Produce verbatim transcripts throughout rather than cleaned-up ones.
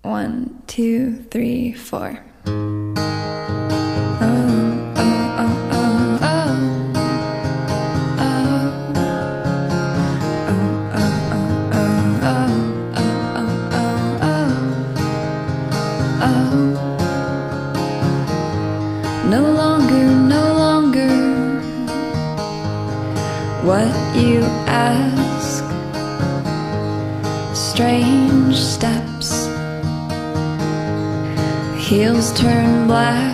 One, two, three, four. Oh, oh, oh, oh, oh. Oh, oh, oh, oh, oh, oh, oh, oh, oh. No longer, no longer what you ask. Strange steps, heels turn black.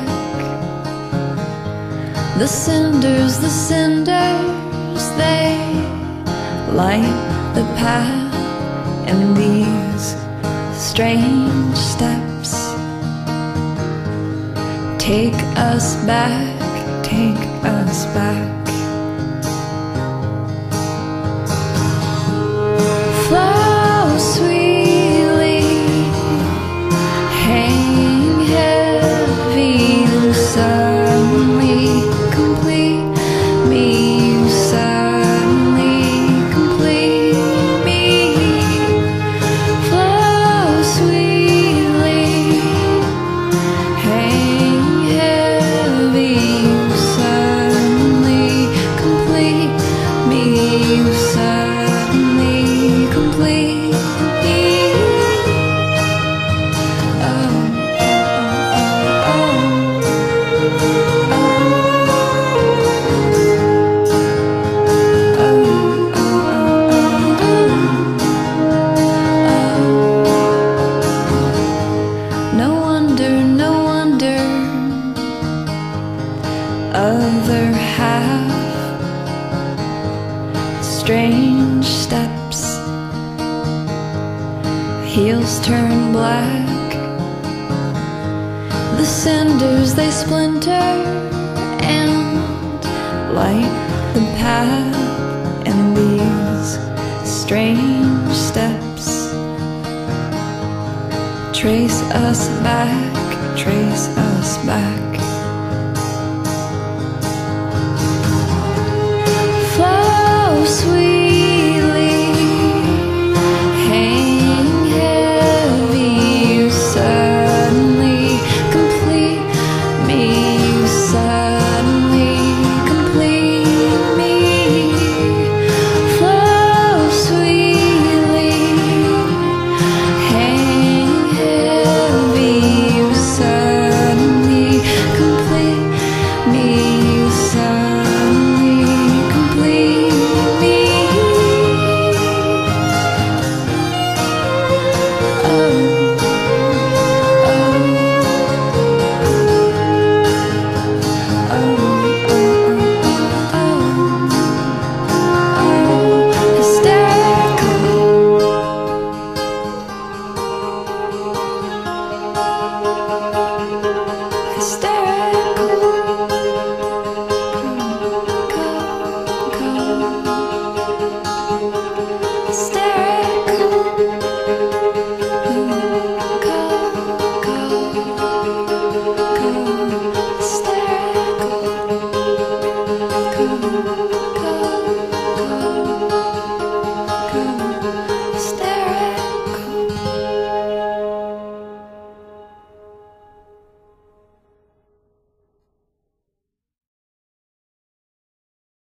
The cinders, the cinders, they light the path. And these strange steps take us back, take us back. Flow sweetly, hang heavy, and suddenly complete me, you suddenly complete me. Flow sweetly, hang heavy, you suddenly complete me, you suddenly complete me. Oh, oh, oh, oh, oh, oh, oh, oh. No wonder, no wonder, other half. Strange steps, heels turn black. The cinders, they splinter and light the path. And these strange steps trace us back, trace us back. Flow sweet.